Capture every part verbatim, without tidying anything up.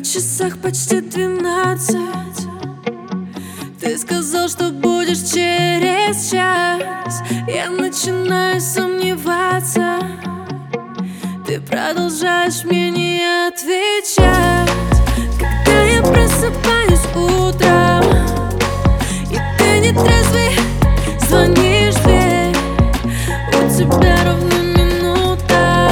часах почти двенадцать. Ты сказал, что будешь через час. Я начинаю сомневаться. Ты продолжаешь мне не отвечать. Когда я просыпаюсь утром, и ты не трезвый, звонишь в дверь. У тебя ровно минута.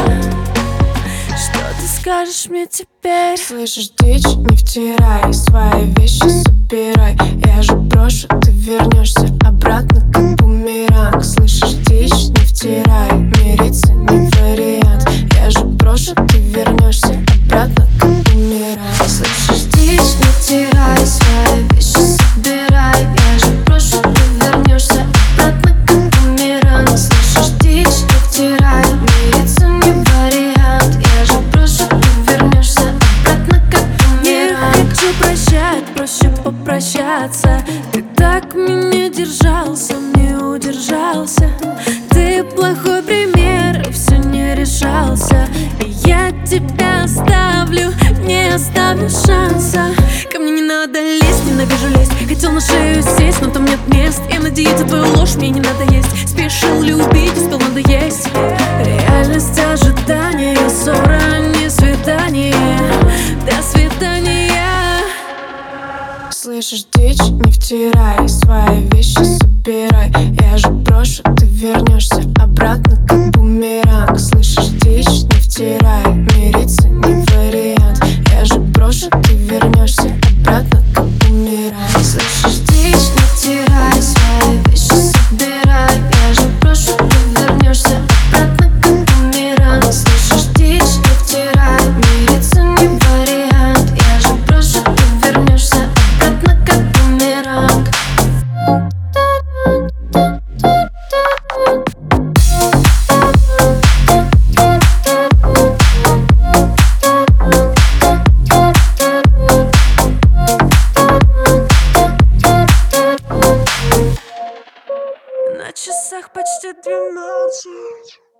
Что ты скажешь мне теперь? Слышишь, дичь, не втирай, свои вещи собирай. Я же брошу, ты вернешься обратно, как бумеранг. Слышишь, дичь, не втирай, мириться не вариант. Я же брошу, ты вернешься обратно, как бумеранг. Слышишь, дичь, не втирай, свои вещи собирай. Я же брошу, ты вернешься обратно, как бумеранг. Слышишь, дичь, не втирай, мириться не вариант. Я же брошу, ты вернешься обратно, как бумеранг. Не хочу прощать, проще попрощаться. Ты так меня держал, сам не удержался. Ты плохой пример, и все не решался. И я тебя оставлю, не оставлю шанса. Ко мне не надо лезть, ненавижу лезть. Хотел на шею сесть, но там нет мест. И на диете твою ложь мне не надо есть. Спешил любить, успел надоесть. Реальность ожидания, ссора, не свидание. До свидания. Слышишь, дичь, не втирай, свои вещи собирай. Я же брошу, ты вернешься обратно, как бумеранг. Слышишь, дичь, не втирай, мириться не вариант. Я же брошу, ты вернешься обратно, как бумеранг. Слышишь, дичь, не втирай, свои вещи собирай. Я же брошу, ты вернешься обратно, как бумеранг. Слышишь, дичь, не втирай, мириться не вариант. Я же брошу, ты вернешься обратно, как бумеранг. На часах почти двенадцать.